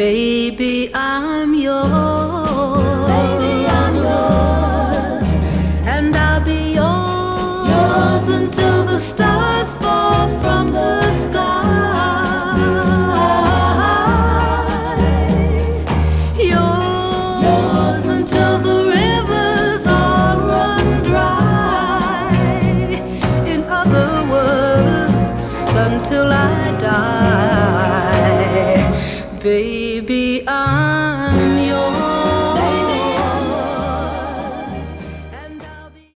Baby, I'm yours. Baby, I'm yours. And I'll be yours until the stars fall from the sky. Yours until the rivers all run dry. In other words, until I die. Baby,